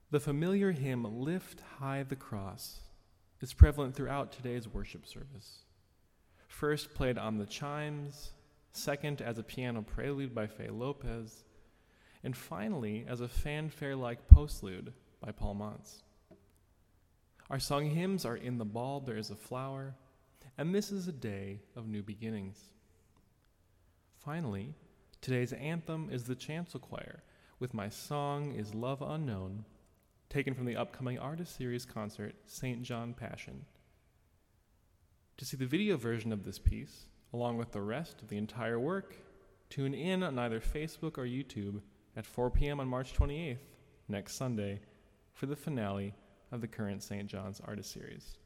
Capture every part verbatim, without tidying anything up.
The familiar hymn, Lift High the Cross, is prevalent throughout today's worship service. First played on the chimes, second as a piano prelude by Fay Lopez, and finally as a fanfare-like postlude by Paul Montz. Our song hymns are In the Bulb There Is a Flower, and This is a Day of New Beginnings. Finally, today's anthem is the Chancel Choir with My Song is Love Unknown, taken from the upcoming Artist Series concert, Saint John Passion. To see the video version of this piece, along with the rest of the entire work, tune in on either Facebook or YouTube at four p.m. on March twenty-eighth, next Sunday, for the finale of the current Saint John's Artist Series.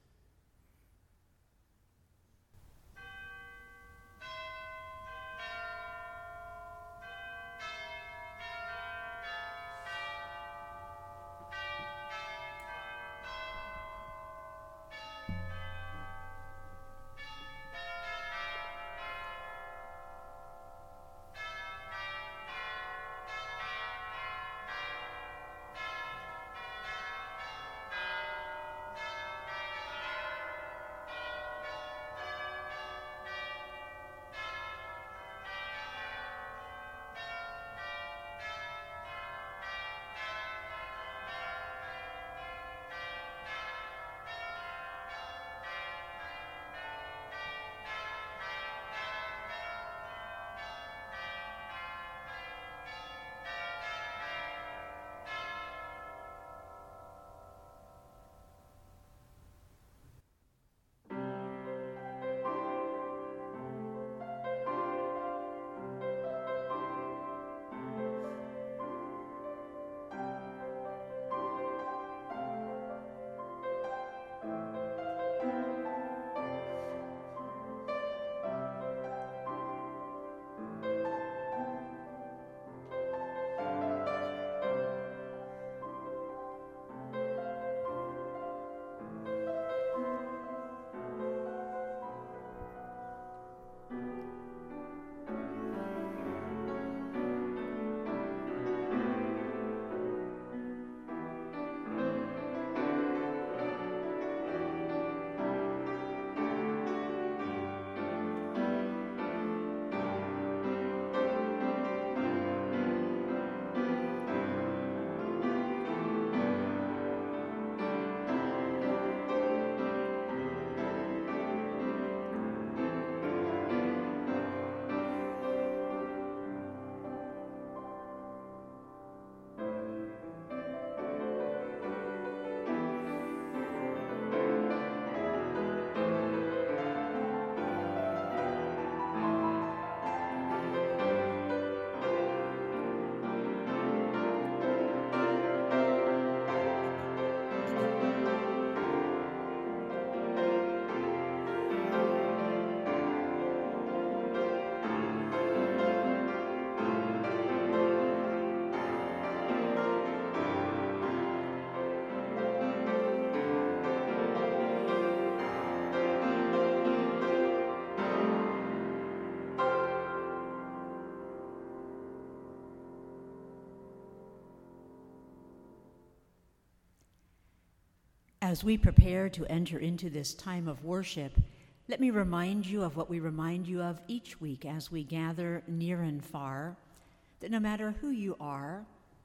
As we prepare to enter into this time of worship, let me remind you of what we remind you of each week as we gather near and far, that no matter who you are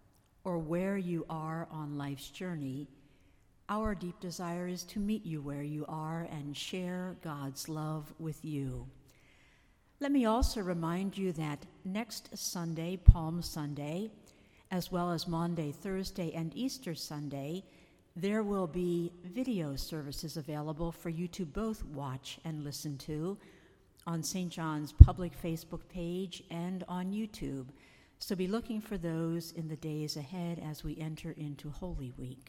or where you are on life's journey, our deep desire is to meet you where you are and share God's love with you. Let me also remind you that next Sunday, Palm Sunday, as well as Maundy, Thursday, and Easter Sunday, there will be video services available for you to both watch and listen to on Saint John's public Facebook page and on YouTube. So be looking for those in the days ahead as we enter into Holy Week.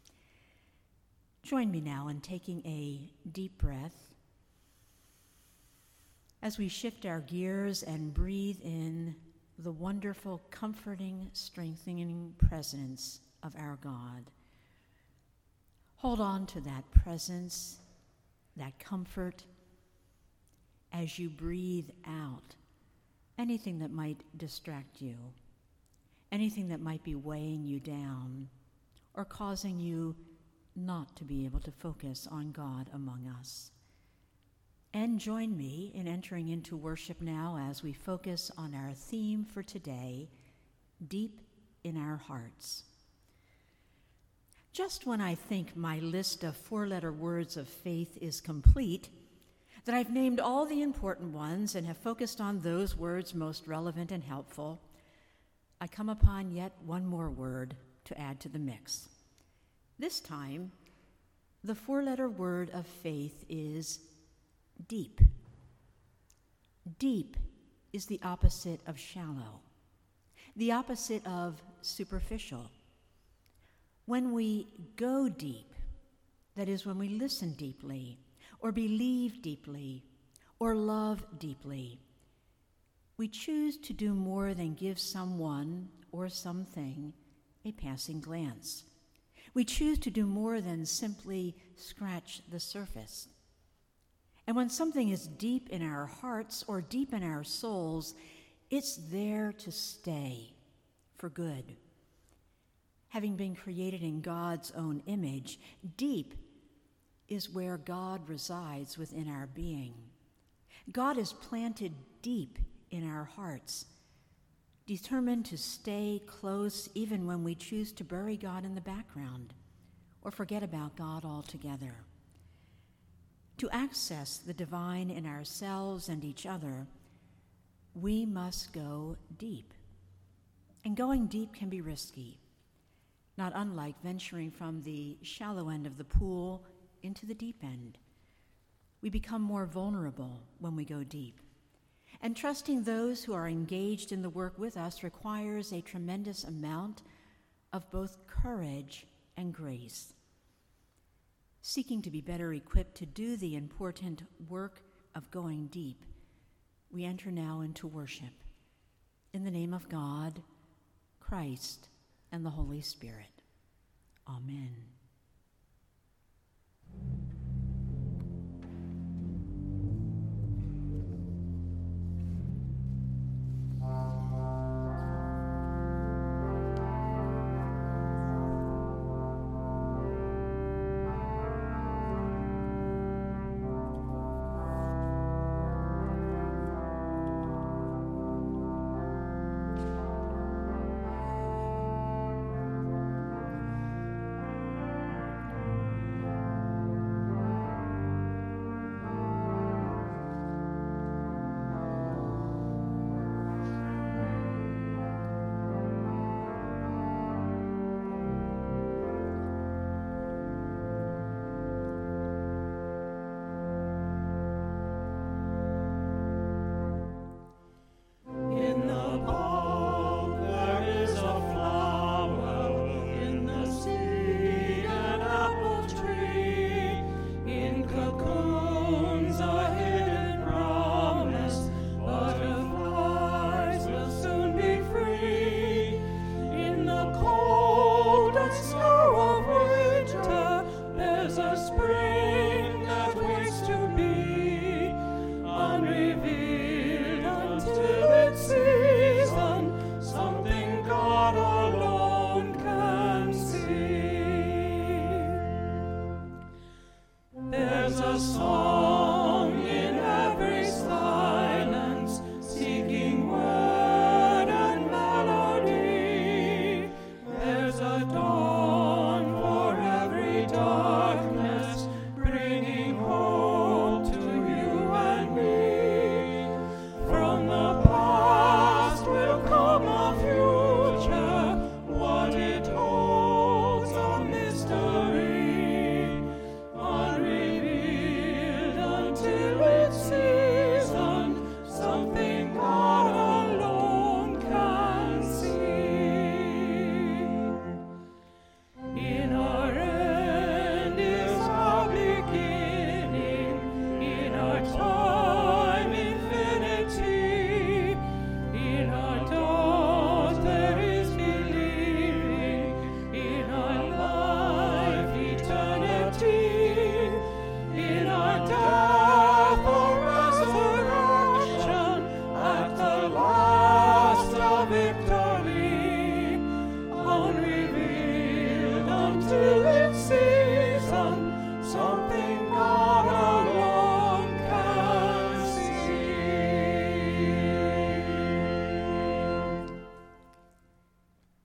Join me now in taking a deep breath as we shift our gears and breathe in the wonderful, comforting, strengthening presence of our God. Hold on to that presence, that comfort, as you breathe out anything that might distract you, anything that might be weighing you down or causing you not to be able to focus on God among us. And join me in entering into worship now as we focus on our theme for today, Deep in Our Hearts. Just when I think my list of four-letter words of faith is complete, that I've named all the important ones and have focused on those words most relevant and helpful, I come upon yet one more word to add to the mix. This time, the four-letter word of faith is deep. Deep is the opposite of shallow, the opposite of superficial. When we go deep, that is, when we listen deeply, or believe deeply, or love deeply, we choose to do more than give someone or something a passing glance. We choose to do more than simply scratch the surface. And when something is deep in our hearts or deep in our souls, it's there to stay for good. Having been created in God's own image, deep is where God resides within our being. God is planted deep in our hearts, determined to stay close even when we choose to bury God in the background or forget about God altogether. To access the divine in ourselves and each other, we must go deep. And going deep can be risky, not unlike venturing from the shallow end of the pool into the deep end. We become more vulnerable when we go deep. And trusting those who are engaged in the work with us requires a tremendous amount of both courage and grace. Seeking to be better equipped to do the important work of going deep, we enter now into worship. In the name of God, Christ, and the Holy Spirit. Amen.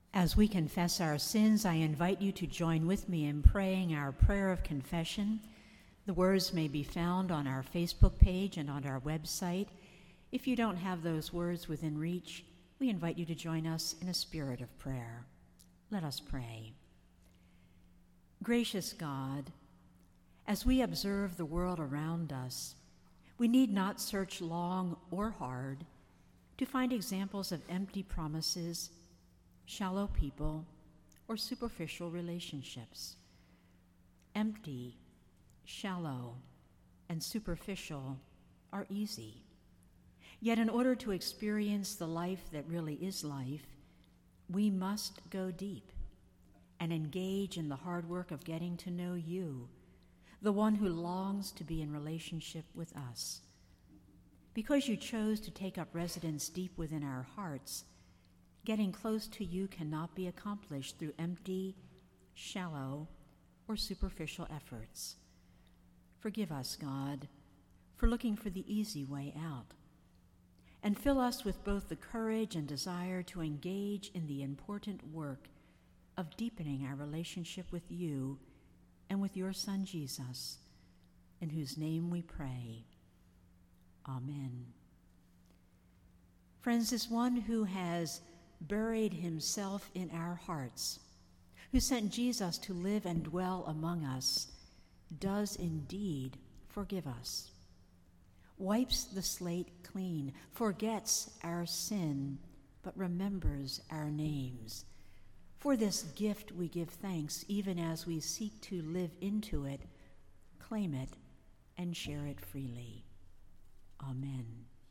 As we confess our sins, I invite you to join with me in praying our prayer of confession. The words may be found on our Facebook page and on our website. If you don't have those words within reach, we invite you to join us in a spirit of prayer. Let us pray. Gracious God, as we observe the world around us, we need not search long or hard to find examples of empty promises, shallow people, or superficial relationships. Empty, shallow, and superficial are easy. Yet in order to experience the life that really is life, we must go deep and engage in the hard work of getting to know you, the one who longs to be in relationship with us. Because you chose to take up residence deep within our hearts, getting close to you cannot be accomplished through empty, shallow, or superficial efforts. Forgive us, God, for looking for the easy way out, and fill us with both the courage and desire to engage in the important work of deepening our relationship with you and with your Son, Jesus, in whose name we pray. Amen. Friends, as one who has buried himself in our hearts, who sent Jesus to live and dwell among us, does indeed forgive us, wipes the slate clean, forgets our sin, but remembers our names. For this gift we give thanks, even as we seek to live into it, claim it, and share it freely. Amen.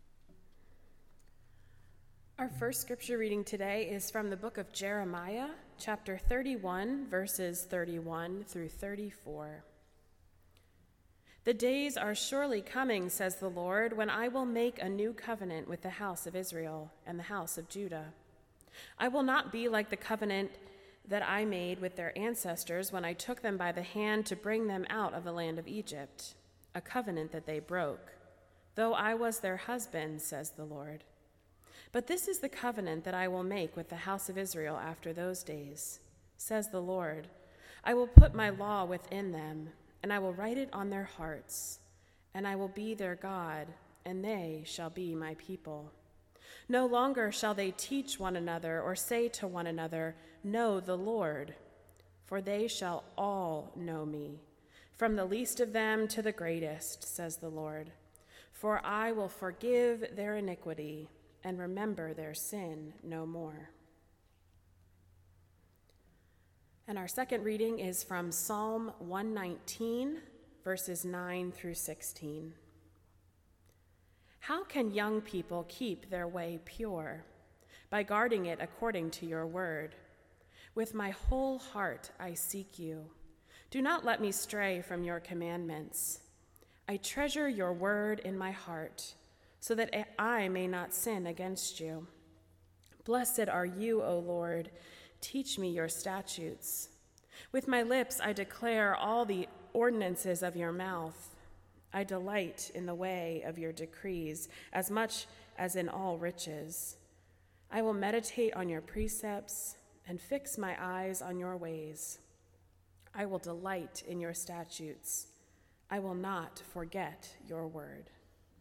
Our first scripture reading today is from the book of Jeremiah, chapter thirty-one, verses thirty-one through thirty-four. The days are surely coming, says the Lord, when I will make a new covenant with the house of Israel and the house of Judah. I will not be like the covenant that I made with their ancestors when I took them by the hand to bring them out of the land of Egypt, a covenant that they broke, though I was their husband, says the Lord. But this is the covenant that I will make with the house of Israel after those days, says the Lord. I will put my law within them, and I will write it on their hearts, and I will be their God, and they shall be my people. No longer shall they teach one another or say to one another, know the Lord, for they shall all know me, from the least of them to the greatest, says the Lord. For I will forgive their iniquity and remember their sin no more. And our second reading is from Psalm one nineteen, verses nine through sixteen. How can young people keep their way pure? By guarding it according to your word. With my whole heart I seek you. Do not let me stray from your commandments. I treasure your word in my heart, so that I may not sin against you. Blessed are you, O Lord. Teach me your statutes. With my lips I declare all the ordinances of your mouth. I delight in the way of your decrees as much as in all riches. I will meditate on your precepts and fix my eyes on your ways. I will delight in your statutes. I will not forget your word.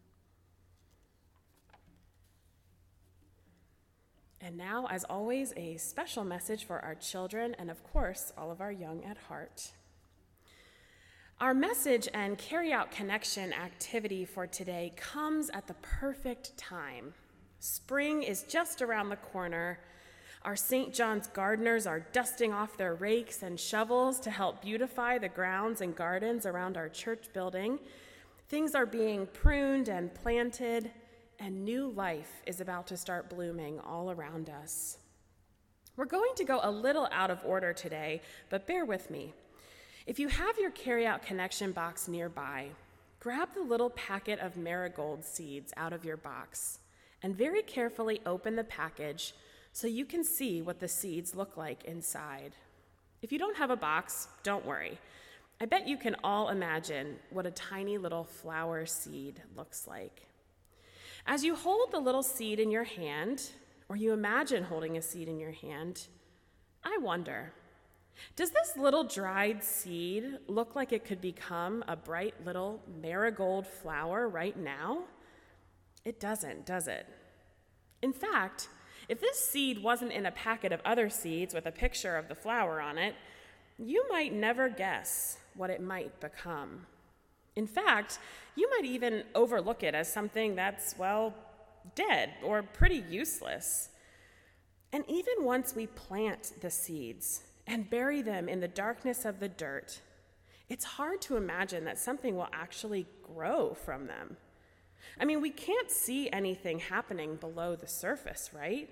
And now, as always, a special message for our children and, of course, all of our young at heart. Our message and Carry Out Connection activity for today comes at the perfect time. Spring is just around the corner. Our Saint John's gardeners are dusting off their rakes and shovels to help beautify the grounds and gardens around our church building. Things are being pruned and planted, and new life is about to start blooming all around us. We're going to go a little out of order today, but bear with me. If you have your Carry Out Connection box nearby, grab the little packet of marigold seeds out of your box and very carefully open the package so you can see what the seeds look like inside. If you don't have a box, don't worry. I bet you can all imagine what a tiny little flower seed looks like. As you hold the little seed in your hand, or you imagine holding a seed in your hand, I wonder, does this little dried seed look like it could become a bright little marigold flower right now? It doesn't, does it? In fact, if this seed wasn't in a packet of other seeds with a picture of the flower on it, you might never guess what it might become. In fact, you might even overlook it as something that's, well, dead or pretty useless. And even once we plant the seeds and bury them in the darkness of the dirt, it's hard to imagine that something will actually grow from them. I mean, we can't see anything happening below the surface, right?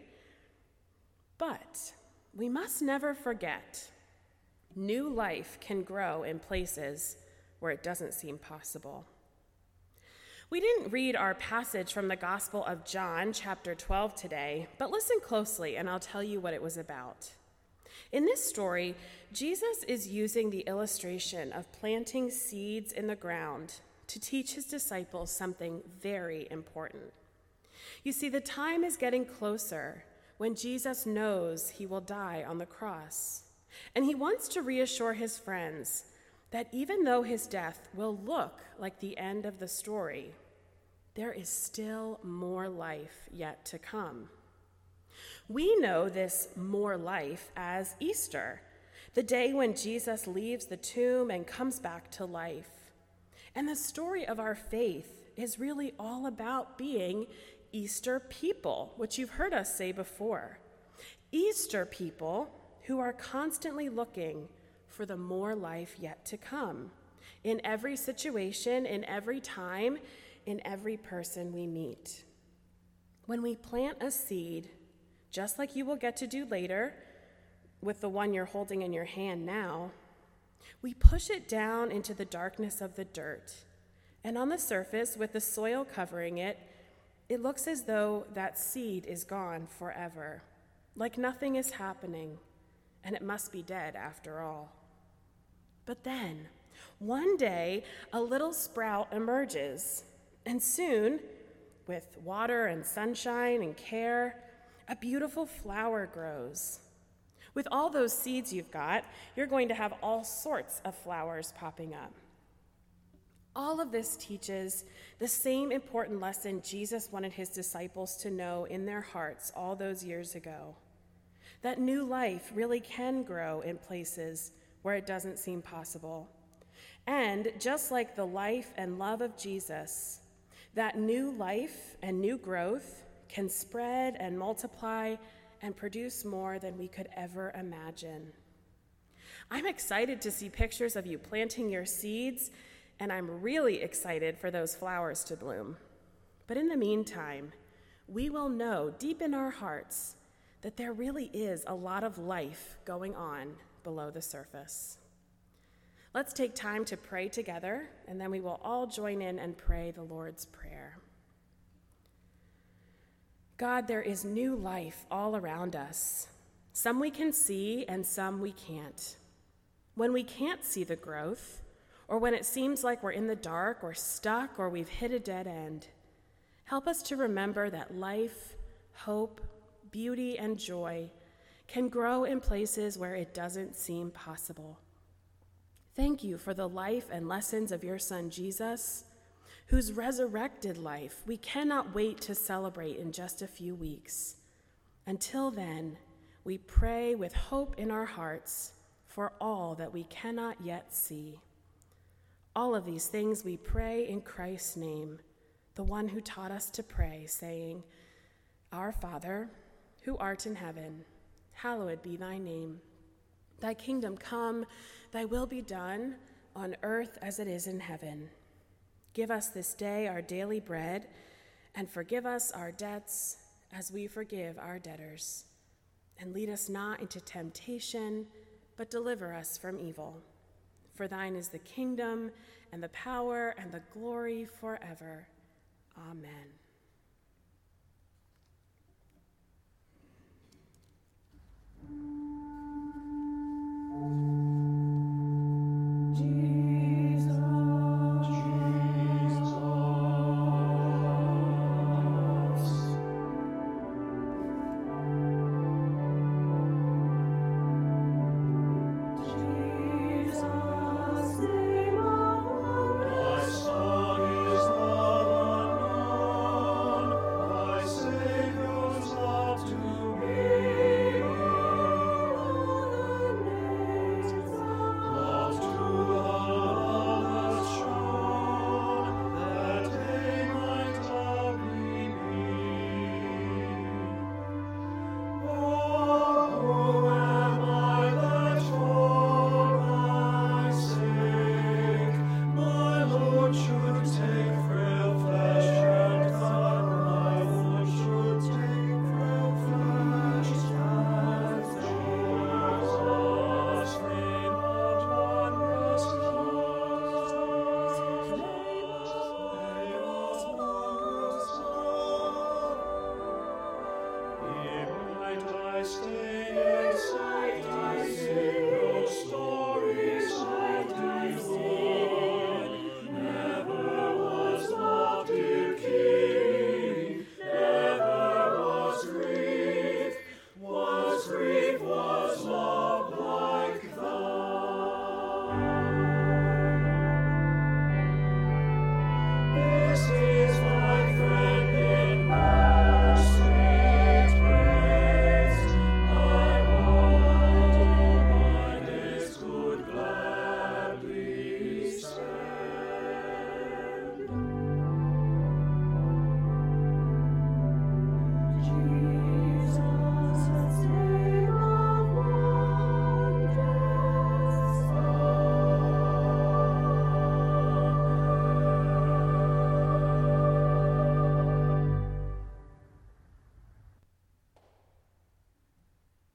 But we must never forget, new life can grow in places where it doesn't seem possible. We didn't read our passage from the Gospel of John, chapter twelve today, but listen closely and I'll tell you what it was about. In this story, Jesus is using the illustration of planting seeds in the ground to teach his disciples something very important. You see, the time is getting closer when Jesus knows he will die on the cross, and he wants to reassure his friends that even though his death will look like the end of the story, there is still more life yet to come. We know this more life as Easter, the day when Jesus leaves the tomb and comes back to life. And the story of our faith is really all about being Easter people, which you've heard us say before. Easter people who are constantly looking for the more life yet to come in every situation, in every time, in every person we meet. When we plant a seed, just like you will get to do later with the one you're holding in your hand now, we push it down into the darkness of the dirt. And on the surface, with the soil covering it, it looks as though that seed is gone forever, like nothing is happening, and it must be dead after all. But then, one day, a little sprout emerges, and soon, with water and sunshine and care, a beautiful flower grows. With all those seeds you've got, you're going to have all sorts of flowers popping up. All of this teaches the same important lesson Jesus wanted his disciples to know in their hearts all those years ago, that new life really can grow in places where it doesn't seem possible. And just like the life and love of Jesus, that new life and new growth can spread and multiply and produce more than we could ever imagine. I'm excited to see pictures of you planting your seeds, and I'm really excited for those flowers to bloom. But in the meantime, we will know deep in our hearts that there really is a lot of life going on below the surface. Let's take time to pray together, and then we will all join in and pray the Lord's Prayer. God, there is new life all around us. Some we can see and some we can't. When we can't see the growth, or when it seems like we're in the dark or stuck or we've hit a dead end, help us to remember that life, hope, beauty, and joy can grow in places where it doesn't seem possible. Thank you for the life and lessons of your Son, Jesus, whose resurrected life we cannot wait to celebrate in just a few weeks. Until then, we pray with hope in our hearts for all that we cannot yet see. All of these things we pray in Christ's name, the one who taught us to pray, saying, Our Father, who art in heaven, hallowed be thy name. Thy kingdom come, thy will be done, on earth as it is in heaven. Give us this day our daily bread, and forgive us our debts as we forgive our debtors. And lead us not into temptation, but deliver us from evil. For thine is the kingdom, and the power, and the glory forever. Amen. Thank you.